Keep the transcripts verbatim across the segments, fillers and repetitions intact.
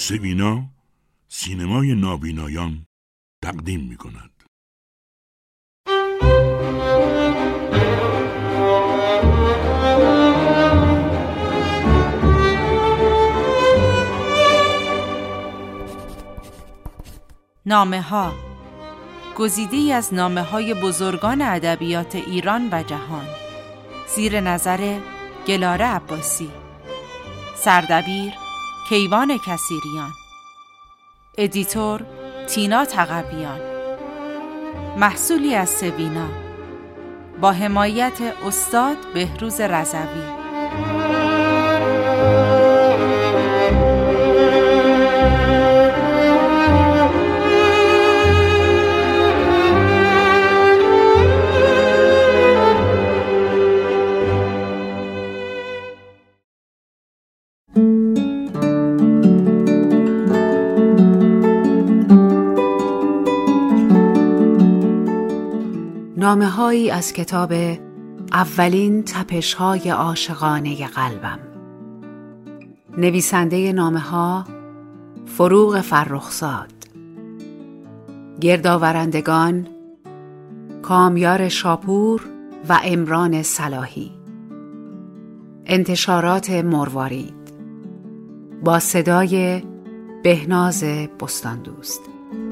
سوینا سینمای نابینایان تقدیم می کند. نامه ها، گزیده‌ای از نامه های بزرگان ادبیات ایران و جهان، زیر نظر گلاره عباسی، سردبیر کیوان کثیریان، ادیتور تینا تقویان، محصولی از سوینا، با حمایت استاد بهروز رضوی. نامه‌هایی از کتاب اولین تپش‌های عاشقانه قلبم. نویسنده نامه‌ها فروغ فرخزاد. گردآورندگان کامیار شاپور و عمران صلاحی. انتشارات مروارید. با صدای بهناز بستاندوست.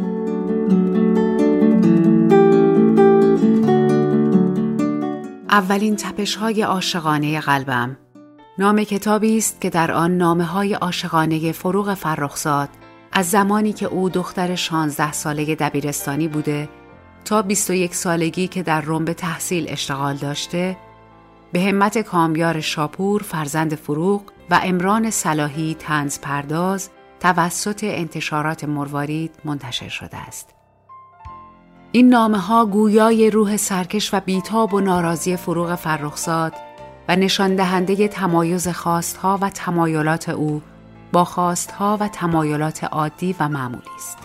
اولین تپش‌های عاشقانه قلبم نام کتابی است که در آن نامه‌های عاشقانه فروغ فرخزاد از زمانی که او دختر شانزده ساله دبیرستانی بوده تا بیست و یک سالگی که در رم به تحصیل اشتغال داشته، به همت کامیار شاپور فرزند فروغ و عمران صلاحی طنز پرداز توسط انتشارات مروارید منتشر شده است. این نامه‌ها گویای روح سرکش و بیتاب و ناراضی فروغ فرخزاد و نشان دهنده تمایز خواستها و تمایلات او با خواستها و تمایلات عادی و معمولی است.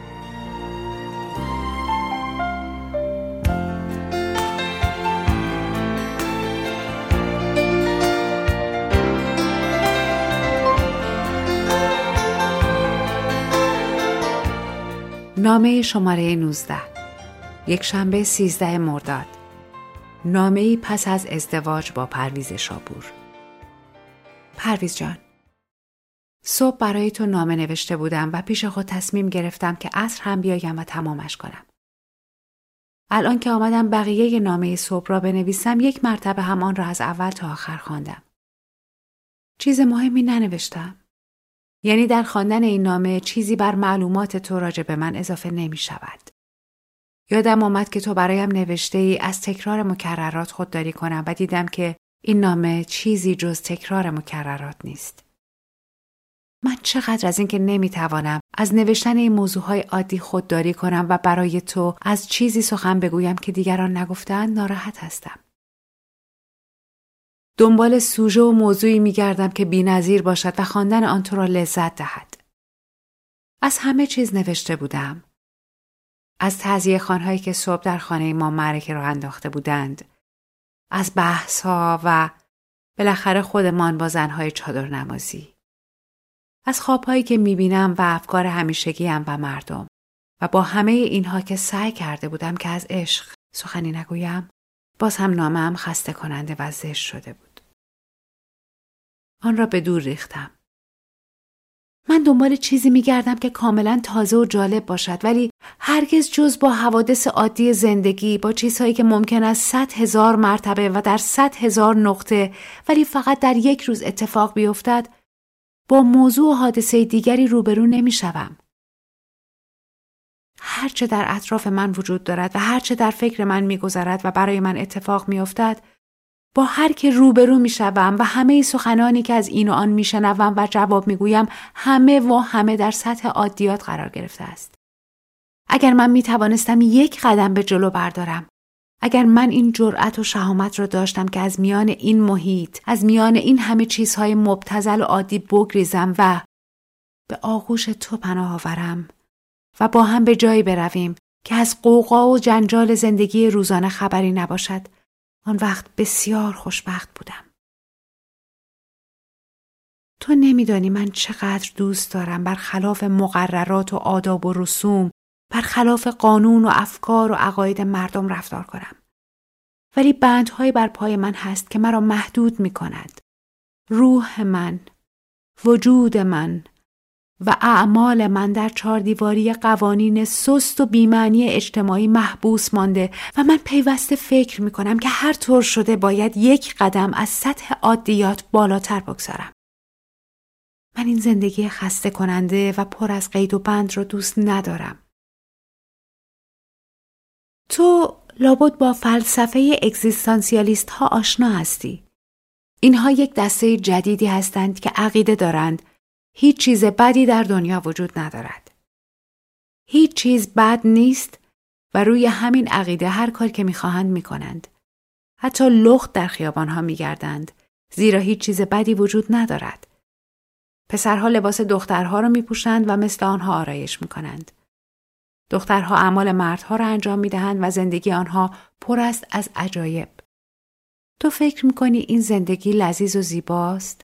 نامه شماره نوزده، یک شنبه سیزده مرداد. نامه‌ای پس از ازدواج با پرویز شاپور. پرویز جان، صبح برای تو نامه نوشته بودم و پیش خود تصمیم گرفتم که عصر هم بیایم و تمامش کنم. الان که آمدم بقیه نامه صبح را بنویسم، یک مرتبه هم آن را از اول تا آخر خواندم. چیز مهمی ننوشتم. یعنی در خواندن این نامه چیزی بر معلومات تو راجع به من اضافه نمی شود. یادم آمد که تو برایم نوشته ای از تکرار مکررات خودداری کنم و دیدم که این نامه چیزی جز تکرار مکررات نیست. من چقدر از این که نمیتوانم از نوشتن این موضوعهای عادی خودداری کنم و برای تو از چیزی سخن بگویم که دیگران نگفتند ناراحت هستم. دنبال سوژه و موضوعی میگردم که بی‌نظیر باشد و خواندن آن تو را لذت دهد. از همه چیز نوشته بودم. از تعزیه خوان‌هایی که صبح در خانه ما معرکه را انداخته بودند، از بحث‌ها و بالاخره خودمان با زن‌های چادر نمازی، از خواب‌هایی که می‌بینم و افکار همیشگی‌ام و مردم، و با همه اینها که سعی کرده بودم که از عشق سخنی نگویم، باز هم نامه‌ام خسته کننده و زشت شده بود. آن را به دور ریختم. من دنبال چیزی می‌گردم که کاملاً تازه و جالب باشد، ولی هرگز جز با حوادث عادی زندگی، با چیزهایی که ممکن است صد هزار مرتبه و در صد هزار نقطه ولی فقط در یک روز اتفاق بیفتد، با موضوع و حادثه دیگری روبرو نمی‌شوم. هرچه در اطراف من وجود دارد و هرچه در فکر من می‌گذرد و برای من اتفاق می‌افتد، با هر که روبرو می‌شوم و همه سخنانی که از این و آن می‌شنوم و جواب می‌گویم، همه و همه در سطح عادیات قرار گرفته است. اگر من می‌توانستم یک قدم به جلو بردارم، اگر من این جرأت و شهامت را داشتم که از میان این محیط، از میان این همه چیزهای مبتذل و عادی بگریزم و به آغوش تو پناه آورم و با هم به جایی برویم که از غوغا و جنجال زندگی روزانه خبری نباشد، آن وقت بسیار خوشبخت بودم. تو نمیدانی من چقدر دوست دارم برخلاف مقررات و آداب و رسوم، برخلاف قانون و افکار و عقاید مردم رفتار کنم. ولی بندهایی بر پای من هست که مرا محدود می کند. روح من، وجود من و اعمال من در چهاردیواری قوانین سست و بی‌معنی اجتماعی محبوس مانده و من پیوسته فکر می کنم که هر طور شده باید یک قدم از سطح عادیات بالاتر بگذارم. من این زندگی خسته کننده و پر از قید و بند را دوست ندارم. تو لابد با فلسفه اگزیستانسیالیست ها آشنا هستی. اینها یک دسته جدیدی هستند که عقیده دارند هیچ چیز بدی در دنیا وجود ندارد. هیچ چیز بد نیست و روی همین عقیده هر کار که میخواهند میکنند. حتی لخت در خیابانها میگردند زیرا هیچ چیز بدی وجود ندارد. پسرها لباس دخترها را میپوشند و مثل آنها آرایش میکنند. دخترها اعمال مردها را انجام میدهند و زندگی آنها پر است از عجایب. تو فکر میکنی این زندگی لذیذ و زیباست؟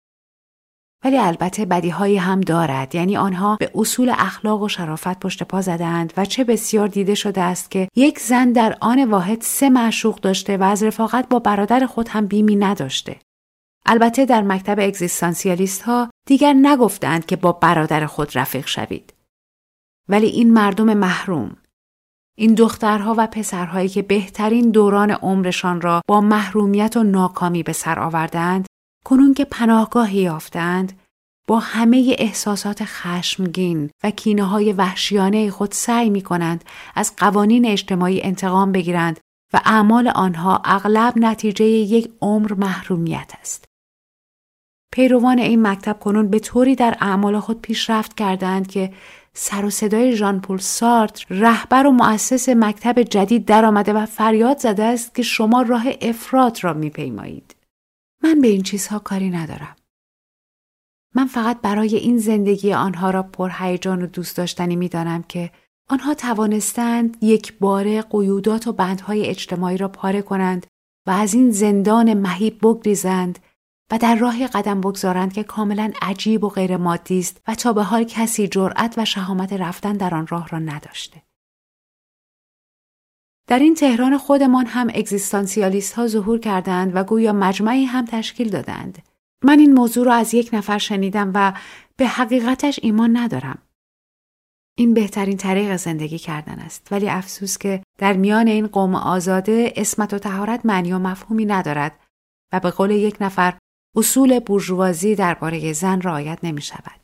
ولی البته بدیهایی هم دارد، یعنی آنها به اصول اخلاق و شرافت پشت پا زدند و چه بسیار دیده شده است که یک زن در آن واحد سه معشوق داشته و از رفاقت با برادر خود هم بیمی نداشته. البته در مکتب اگزیستانسیالیست ها دیگر نگفتند که با برادر خود رفیق شوید. ولی این مردم محروم، این دخترها و پسرهایی که بهترین دوران عمرشان را با محرومیت و ناکامی به سر آوردند، کنون که پناهگاهی یافتند، با همه احساسات خشمگین و کینه‌های وحشیانه خود سعی می‌کنند از قوانین اجتماعی انتقام بگیرند و اعمال آنها اغلب نتیجه یک عمر محرومیت است. پیروان این مکتب کنون به طوری در اعمال خود پیشرفت کردند که سر و صدای ژان پل سارتر، رهبر و مؤسس مکتب جدید در آمده و فریاد زده است که شما راه افراط را می‌پیمایید. من به این چیزها کاری ندارم. من فقط برای این زندگی آنها را پرهیجان و دوست داشتنی می‌دانم که آنها توانستند یک باره قیودات و بندهای اجتماعی را پاره کنند و از این زندان مهیب بگریزند و در راهی قدم بگذارند که کاملا عجیب و غیر مادی است و تا به حال کسی جرأت و شهامت رفتن در آن راه را نداشته. در این تهران خودمان هم اگزیستانسیالیست ها ظهور کردند و گویا مجمعی هم تشکیل دادند. من این موضوع را از یک نفر شنیدم و به حقیقتش ایمان ندارم. این بهترین طریق زندگی کردن است، ولی افسوس که در میان این قوم آزاده عصمت و طهارت معنی و مفهومی ندارد و به قول یک نفر اصول بورژوازی درباره زن رعایت نمی شود.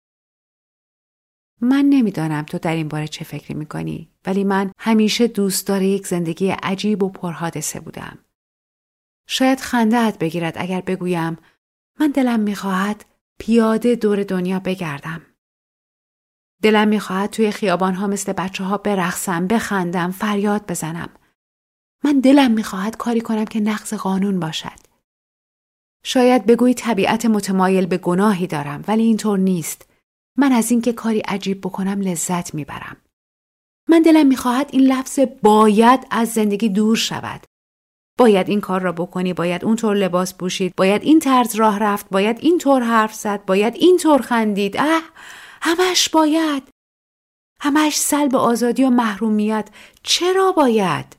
من نمیدانم تو در این باره چه فکری می کنی، ولی من همیشه دوستدار یک زندگی عجیب و پرحادثه بودم. شاید خنده‌ات بگیرد اگر بگویم من دلم می خواهد پیاده دور دنیا بگردم. دلم می خواهد توی خیابانها مثل بچه ها برقصم، بخندم، فریاد بزنم. من دلم می خواهد کاری کنم که نقض قانون باشد. شاید بگویی طبیعت متمایل به گناهی دارم، ولی اینطور نیست. من از این که کاری عجیب بکنم لذت میبرم. من دلم میخواهد این لفظ باید از زندگی دور شود. باید این کار را بکنی، باید اونطور لباس پوشید، باید این طرز راه رفت، باید اینطور حرف زد، باید اینطور خندید. اه، همش باید. همش سلب آزادی و محرومیت. چرا باید؟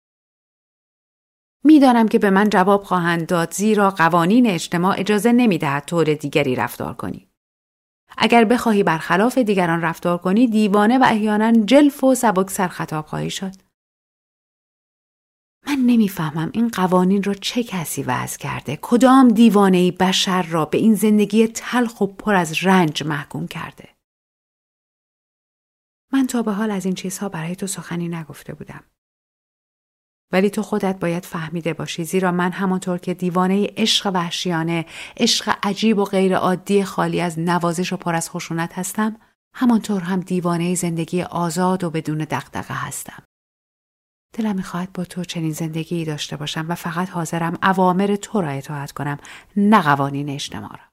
میدانم که به من جواب خواهند داد زیرا قوانین اجتماع اجازه نمیدهد طور دیگری رفتار کنی. اگر بخواهی برخلاف دیگران رفتار کنی دیوانه و احیانا جلف و سبکسر خطاب خواهی شد. من نمیفهمم این قوانین را چه کسی وضع کرده، کدام دیوانه‌ای بشر را به این زندگی تلخ و پر از رنج محکوم کرده. من تا به حال از این چیزها برای تو سخنی نگفته بودم. ولی تو خودت باید فهمیده باشی، زیرا من همانطور که دیوانه عشق وحشیانه، عشق عجیب و غیر عادی خالی از نوازش و پر از خشونت هستم، همانطور هم دیوانه زندگی آزاد و بدون دغدغه هستم. دلم می‌خواهد با تو چنین زندگی داشته باشم و فقط حاضرم اوامر تو را اطاعت کنم، نه قوانین اجتماع را.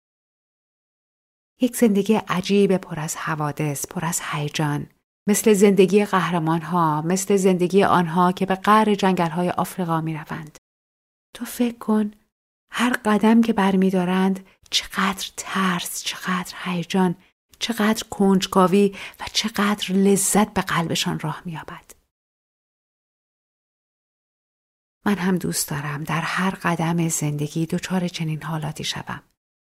یک زندگی عجیب پر از حوادث، پر از هیجان، مثل زندگی قهرمان‌ها، مثل زندگی آنها که به قعر جنگل‌های آفریقا می‌روند. تو فکر کن هر قدم که برمی‌دارند چقدر ترس، چقدر هیجان، چقدر کنجکاوی و چقدر لذت به قلبشان راه می‌یابد. من هم دوست دارم در هر قدم زندگی دچار چنین حالاتی شوم.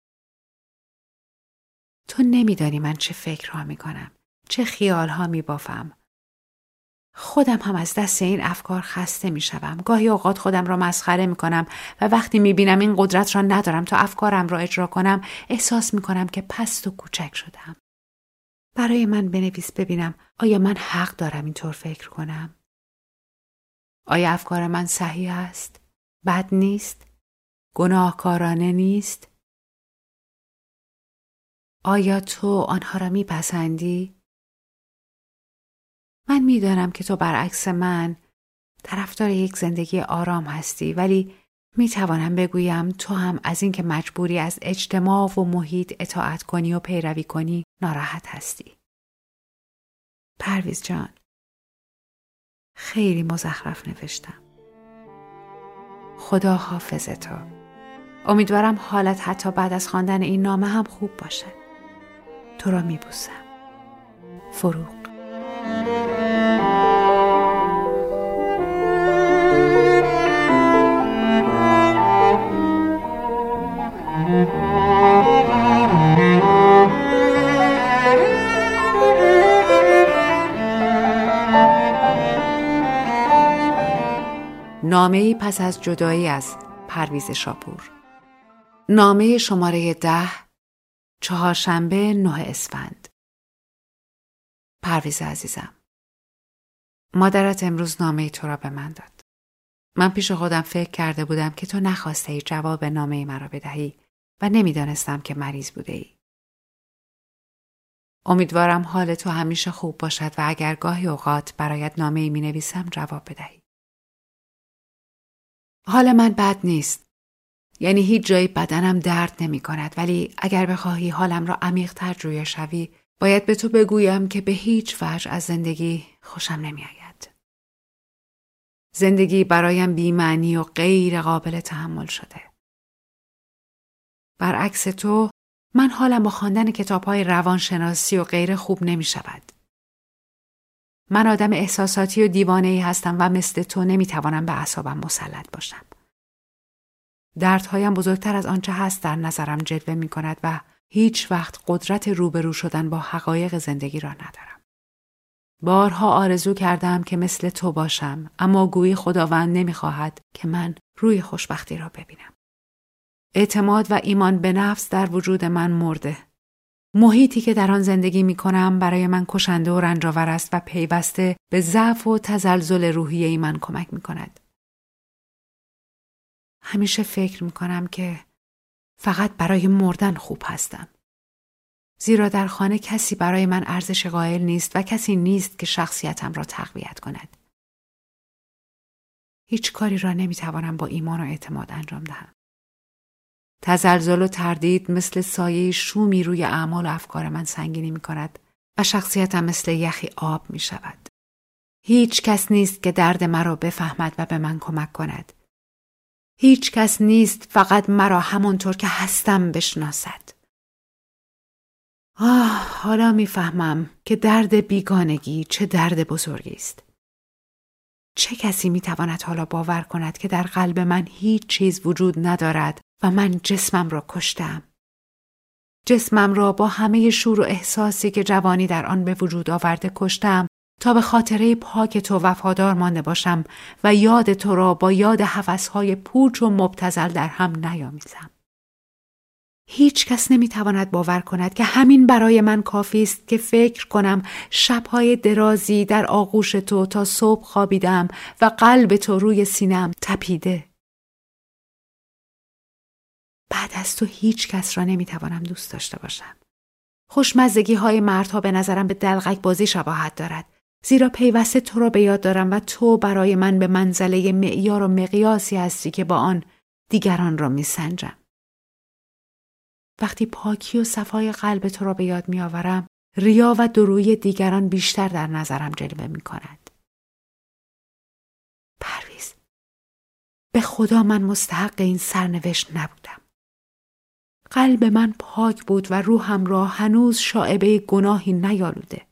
تو نمیدانی من چه فکرها میکنم، چه خیالها میبافم. خودم هم از دست این افکار خسته میشوم. گاهی اوقات خودم را مسخره میکنم و وقتی میبینم این قدرت را ندارم تا افکارم را اجرا کنم، احساس میکنم که پست و کوچک شدم. برای من بنویس ببینم آیا من حق دارم اینطور فکر کنم؟ آیا افکار من صحیح است؟ بد نیست؟ گناهکارانه نیست؟ آیا تو آنها را میپسندی؟ من میدانم که تو برعکس من طرفدار یک زندگی آرام هستی، ولی میتوانم بگویم تو هم از اینکه مجبوری از اجتماع و محیط اطاعت کنی و پیروی کنی ناراحت هستی. پرویز جان، خیلی مزخرف نوشتم. خدا حافظ تو. امیدوارم حالت حتی بعد از خواندن این نامه هم خوب باشه. تو را میبوسم. فروغ. نامه‌ای پس از جدایی از پرویز شاپور. نامه شماره ده، چهارشنبه نه اسفند. پرویز عزیزم، مادرت امروز نامه تو را به من داد. من پیش خودم فکر کرده بودم که تو نخواسته ای جواب نامه مرا بدهی و نمیدانستم که مریض بوده ای. امیدوارم حال تو همیشه خوب باشد و اگر گاهی اوقات برایت نامه‌ای می نویسم جواب بدهی. حال من بد نیست. یعنی هیچ جای بدنم درد نمی کند، ولی اگر بخواهی حالم را عمیق‌تر جویا شوی، باید به تو بگویم که به هیچ وجه از زندگی خوشم نمی آید. زندگی برایم بی‌معنی و غیر قابل تحمل شده. برعکس تو، من حالم با خواندن کتاب‌های روانشناسی و غیره خوب نمی شود. من آدم احساساتی و دیوانه‌ای هستم و مثل تو نمیتوانم به اعصابم مسلط باشم. دردهایم بزرگتر از آنچه هست در نظرم جلوه می کند و هیچ وقت قدرت روبرو شدن با حقایق زندگی را ندارم. بارها آرزو کردم که مثل تو باشم، اما گویی خداوند نمیخواهد که من روی خوشبختی را ببینم. اعتماد و ایمان به نفس در وجود من مرده. محیطی که در آن زندگی می کنم برای من کشنده و رنجاور است و پیوسته به ضعف و تزلزل روحیه من کمک می کند. همیشه فکر می کنم که فقط برای مردن خوب هستم. زیرا در خانه کسی برای من ارزش قائل نیست و کسی نیست که شخصیتم را تقویت کند. هیچ کاری را نمی توانم با ایمان و اعتماد انجام دهم. تزلزل و تردید مثل سایه شومی روی اعمال و افکار من سنگینی می کند و شخصیتم مثل یخی آب می شود. هیچ کس نیست که درد مرا بفهمد و به من کمک کند. هیچ کس نیست فقط مرا همانطور که هستم بشناسد. آه، حالا می فهمم که درد بیگانگی چه درد بزرگی است. چه کسی می تواند حالا باور کند که در قلب من هیچ چیز وجود ندارد و من جسمم را کشتم. جسمم را با همه شور و احساسی که جوانی در آن به وجود آورده کشتم تا به خاطره پاک تو وفادار مانده باشم و یاد تو را با یاد هوس‌های پوچ و مبتذل در هم نیامیزم. هیچ کس نمیتواند باور کند که همین برای من کافی است که فکر کنم شب‌های درازی در آغوش تو تا صبح خوابیدم و قلب تو روی سینه‌ام تپیده. بعد از تو هیچ کس را نمیتوانم دوست داشته باشم. خوشمزدگی های مردها به نظرم به دلقک بازی شباهت دارد، زیرا پیوسته تو را به یاد دارم و تو برای من به منزله معیار و مقیاسی هستی که با آن دیگران را میسنجم. وقتی پاکی و صفای قلب تو را به یاد میآورم، ریا و دورویی دیگران بیشتر در نظرم جلوه میکند. پرویز، به خدا من مستحق این سرنوشت نبودم. قلب من پاک بود و روحم را هنوز شائبه گناهی نیالوده.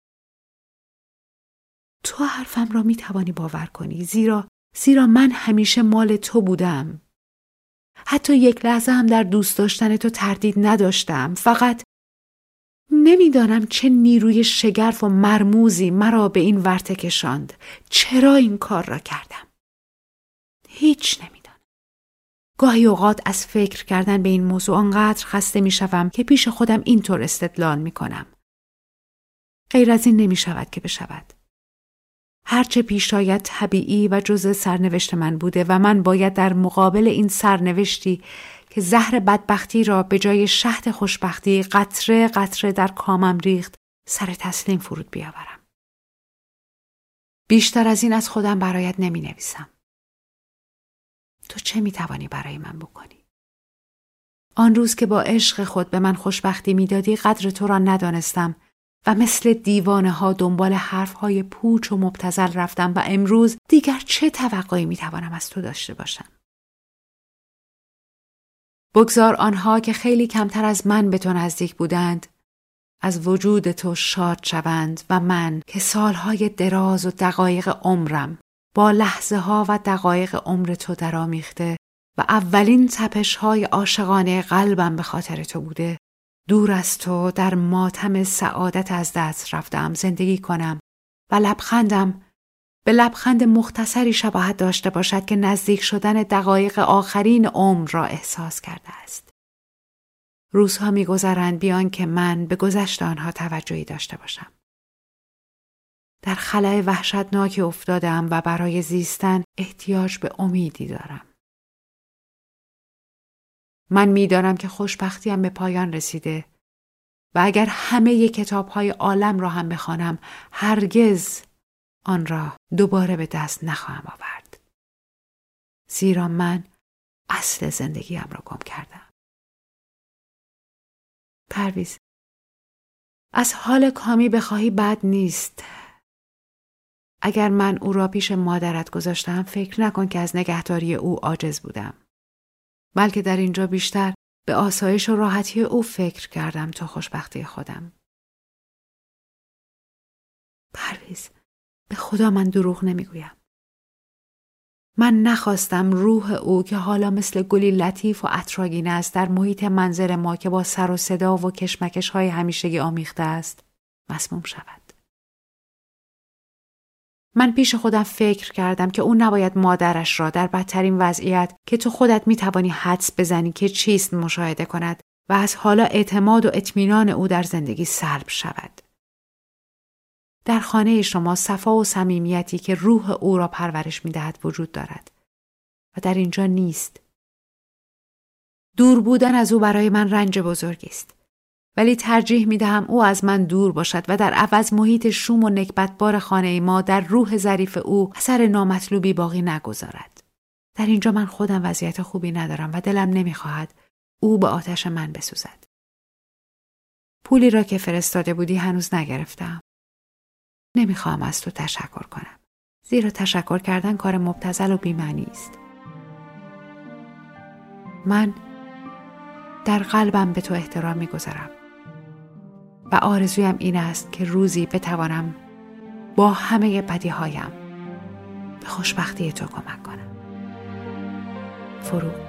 تو حرفم را می توانی باور کنی، زیرا زیرا من همیشه مال تو بودم. حتی یک لحظه هم در دوست داشتن تو تردید نداشتم. فقط نمیدانم چه نیروی شگرف و مرموزی مرا به این ورطه کشاند. چرا این کار را کردم؟ هیچ نمیدانم. گاهی اوقات از فکر کردن به این موضوع آنقدر خسته می شوم که پیش خودم اینطور استدلال می کنم. غیر از این نمی شود که بشود. هرچه پیش آید طبیعی و جزء سرنوشت من بوده و من باید در مقابل این سرنوشتی که زهر بدبختی را به جای شهد خوشبختی قطره قطره در کامم ریخت سر تسلیم فرود بیاورم. بیشتر از این از خودم برایت نمی نویسم. تو چه می توانی برای من بکنی؟ آن روز که با عشق خود به من خوشبختی می دادی قدر تو را ندانستم و مثل دیوانه ها دنبال حرف های پوچ و مبتذل رفتم و امروز دیگر چه توقعی می توانم از تو داشته باشم؟ بگذار آنها که خیلی کمتر از من به تو نزدیک بودند از وجود تو شاد شوند و من که سالهای دراز و دقایق عمرم با لحظه ها و دقایق عمر تو درآمیخته و اولین تپش های عاشقانه قلبم به خاطر تو بوده، دور از تو در ماتم سعادت از دست رفتم زندگی کنم و لبخندم به لبخند مختصری شباهت داشته باشد که نزدیک شدن دقایق آخرین عمر را احساس کرده است. روزها می گذرند بیان که من به گذشت آنها توجهی داشته باشم. در خلأ وحشتناکی افتادم و برای زیستن احتیاج به امیدی دارم. من می‌دانم که خوشبختیم به پایان رسیده و اگر همه کتاب‌های عالم را هم بخوانم هرگز آن را دوباره به دست نخواهم آورد. زیرا من اصل زندگیم را گم کردم. پرویز، از حال کامی بخواهی بد نیست. اگر من او را پیش مادرت گذاشتم فکر نکن که از نگهداری او عاجز بودم. بلکه در اینجا بیشتر به آسایش و راحتی او فکر کردم تا خوشبختی خودم. پرویز، به خدا من دروغ نمیگویم. من نخواستم روح او که حالا مثل گلی لطیف و عطرآگین است در محیط منزل ما که با سر و صدا و کشمکش های همیشگی آمیخته است مسموم شود. من پیش خودم فکر کردم که او نباید مادرش را در بدترین وضعیت که تو خودت میتوانی حدس بزنی که چیست مشاهده کند و از حالا اعتماد و اطمینان او در زندگی سلب شود. در خانه شما صفا و صمیمیتی که روح او را پرورش میدهد وجود دارد و در اینجا نیست. دور بودن از او برای من رنج بزرگی است. ولی ترجیح می دهم او از من دور باشد و در عوض محیط شوم و نکبتبار خانه ما در روح ظریف او اثر نامطلوبی باقی نگذارد. در اینجا من خودم وضعیت خوبی ندارم و دلم نمی خواهد او به آتش من بسوزد. پولی را که فرستاده بودی هنوز نگرفتم. نمی خواهم از تو تشکر کنم. زیرا تشکر کردن کار مبتذل و بی‌معنی است. من در قلبم به تو احترام می گذارم. و آرزویم این است که روزی بتوانم با همه بدیهایم به خوشبختی تو کمک کنم. فروغ.